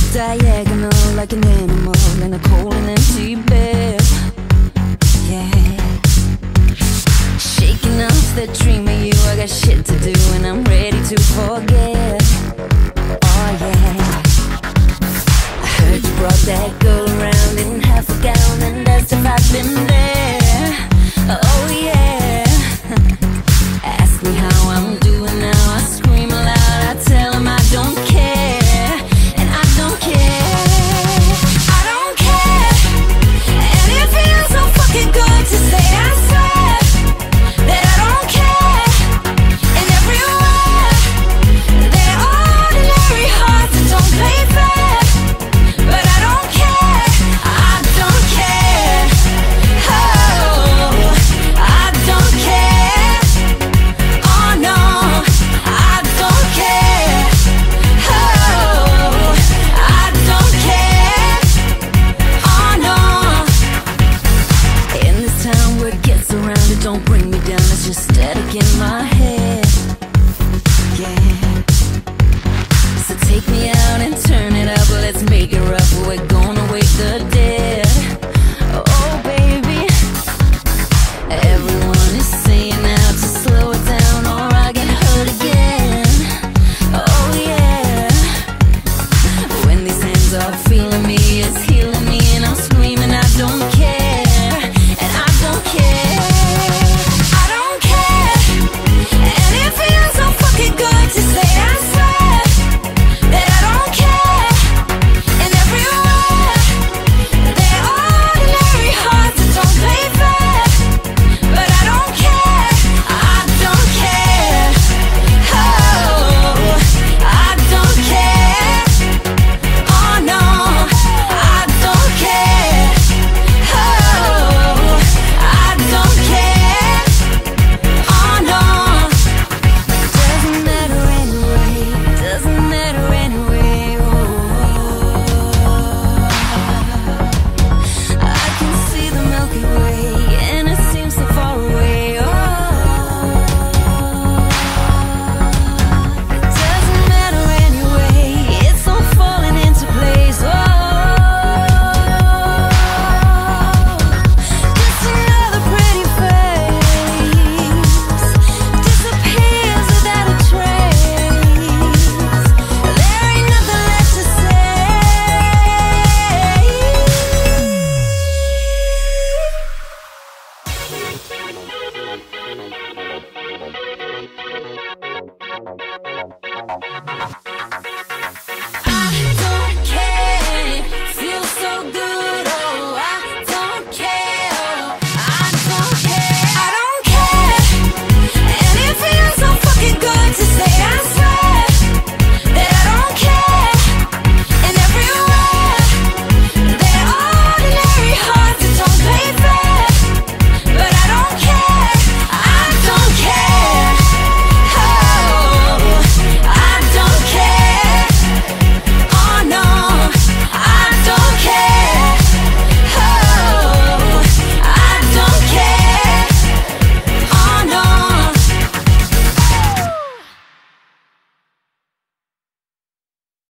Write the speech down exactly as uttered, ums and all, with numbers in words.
Diagonal like an animal in a cold and empty bed. Yeah. Shaking off that dream of you. I got shit to do and I'm ready to forget. Oh yeah. I heard you brought that girl around in half a gown and asked if I've been there. Oh yeah. Ask me how I'm doing now. I scream aloud. I tell him I don't care. To say I swear that I don't care. And everywhere there are ordinary hearts that don't play fair. But I don't care, I don't care. Oh, I don't care. Oh no, I don't care. Oh, I don't care. Oh no. In this town where it gets around, it don't bring me down, it's just static in my head. Yeah. So take me out and turn it up, let's make it rough, we're going